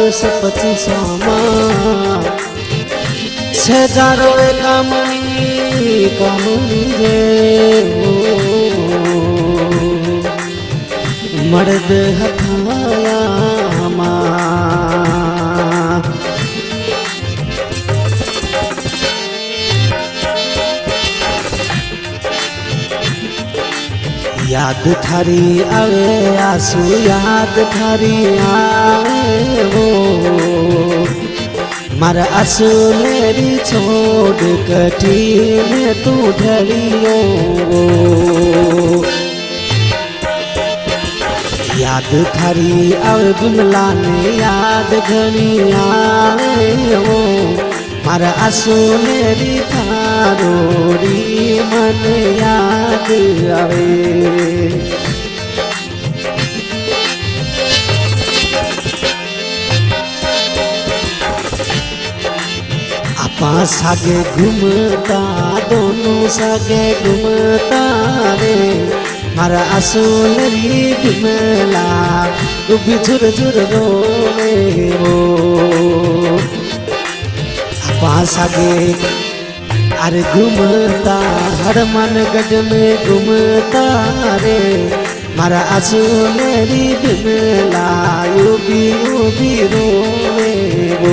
वर्ष 2500 में से जारो कामनी रे मर्द हथाया याद थारी आवे आंसू याद थारी आवे वो मारा आंसू मेरी छोड़ कटी में तू ढलियो याद थारी आवे बिमला ने याद घनी आवे वो मारा आंसू मेरी थारोड़ी मन याद आवे आपा सागे घूमता दोनों सागे घूमता रे मारा आंसू मेरी बिमला तू भी झुर झुर रोवे वो पासागे अरे घूमता हर मन गढ़ में घूमता रे मारा आंसू मेरी बिमला यू भी रोवे वो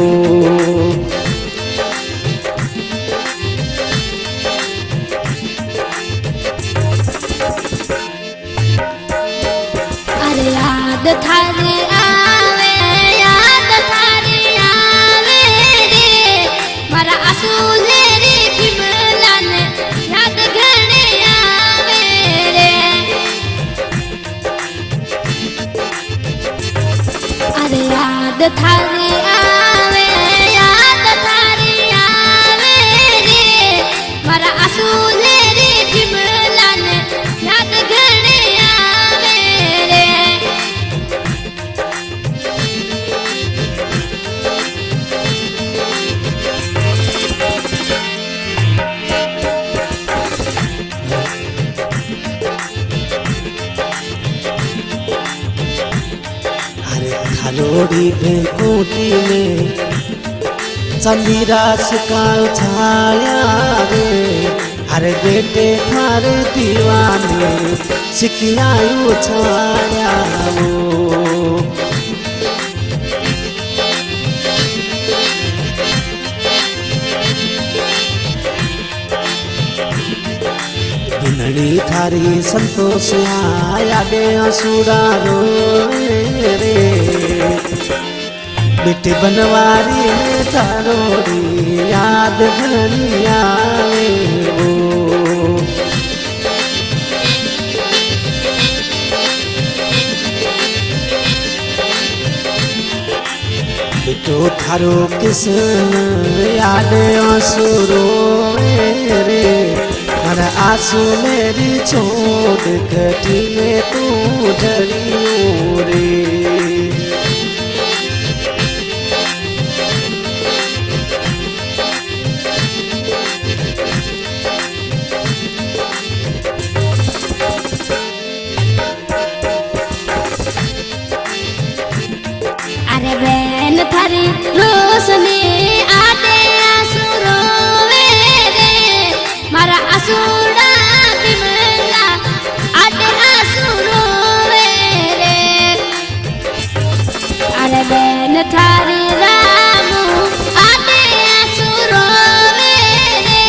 अरे याद थारे आवे याद थारे आवे रे मारा आंसू मेरी बिमला ने याद घने आवे रे अरे याद थारे आवे याद थारे आवे रे मारा आंसू मेरी बिमला ने याद घने आवे रे थारोड़ी भेंकोटी में चंदीरास का छाया रे अरे बेटे थारे दीवाने सिकियायु छाया वो बिनड़ी थारी संतोष आया दे असुरा रोए रे बेटे बनवारी में थारोड़ी याद घनी आवे वो बेटो थारो किसन याद असुरो रे मारा आंसू मेरी छोड़ कटी में तू ढलियो रे अरे बहन थारी रोशनी आते आंसू रोवे रे मारा आंसूड़ा बिमला आते आंसू रोवे रे अरे बहन थारी रामू आते आंसू रोवे रे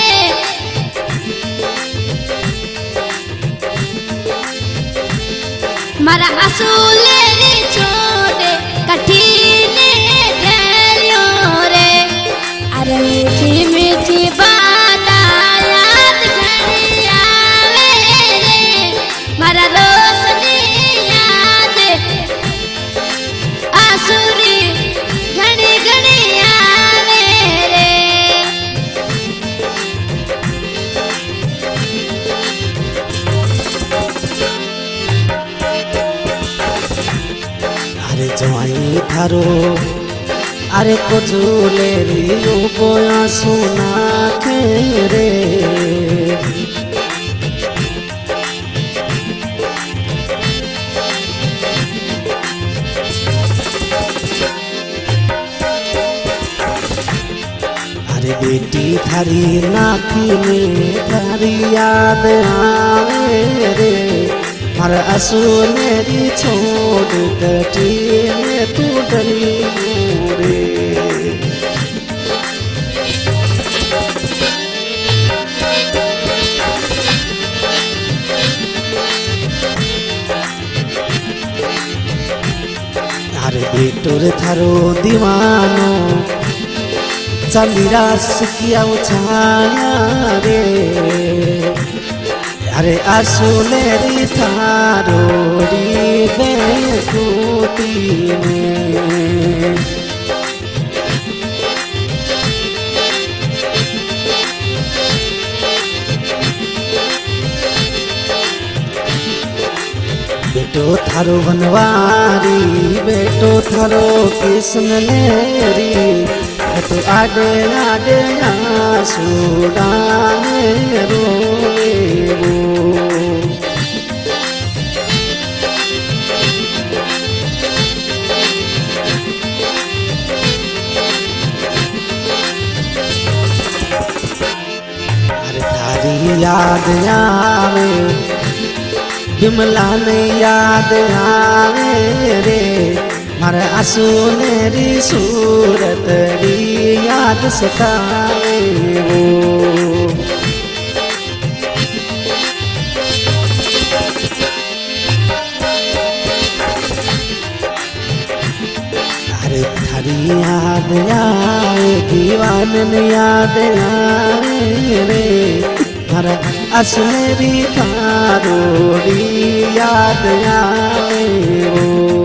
मारा आंसू लेनी छोड़े कठिन ढलियो रे अरे मीठी मीठी बात याद घनी आवे रे मारा रोशनी याद आंसूरी घनी घनी आवे रे अरे जवाई थारो अरे कोचूले रियो बोया सुना के रे बेटी थारी नाखी ने थारी याद आवे रे मारा असुनेरी छोड़ कटीने तू डली रे। अरे बेटोर थारो दीवानो चंदीरा सिकिया उछाया रे अरे असुनेरी थारोड़ी बेकूती में बेटो थारो बनवारी बेटो थारो कृष्ण लेरी तो आडे आडे आसूडाने रोए वो। अरे थारी याद आवे विमला ने याद आवे रे मारे असुनेरी सूरत री याद सतावे वो। अरे थारी याद आवे दीवानन याद आवे रे मारा असुनेरी थारोड़ी याद आवे वो।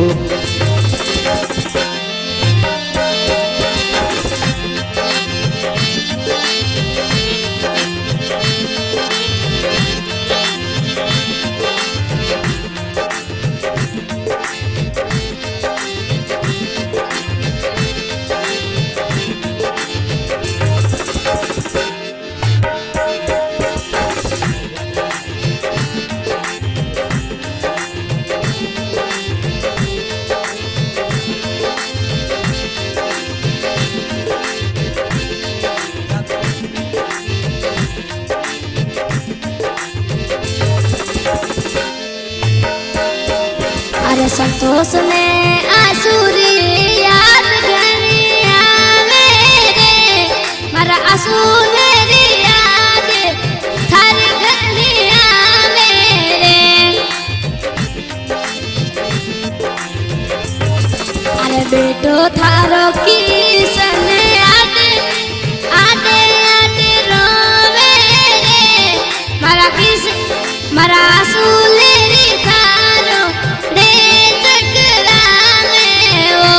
अरे संतोष ने आसुरी याद घनी आवे रे मारा असुनेरी याद थारी घनी आवे रे। अरे बेटो थारो किसन आडे आडे आडे रोवे रे मारा किस मारा असुनेरी थारो रे जगरावे वो।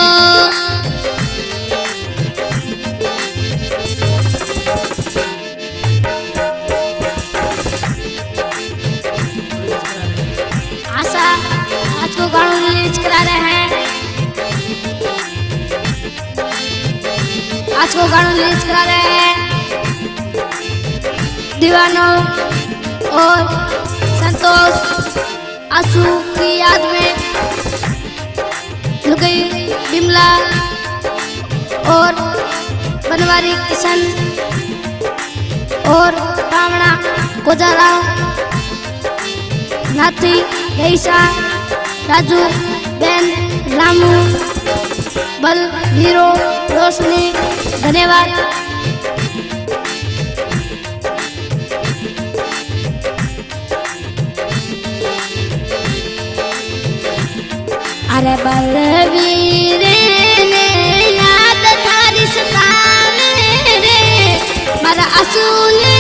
आशा आज को गाना रिलीज करा रहे हैं, आज को गाना रिलीज करा रहे हैं दीवानों और संतोष आंसू की याद में लुगाई बिमला और बनवारी किशन और रावणा कोजारा नाथी रईसा राजू बेन रामू बल हीरो रोशनी धन्यवाद। अरे बलवीर ने याद थारी सतावे रे मारा असूल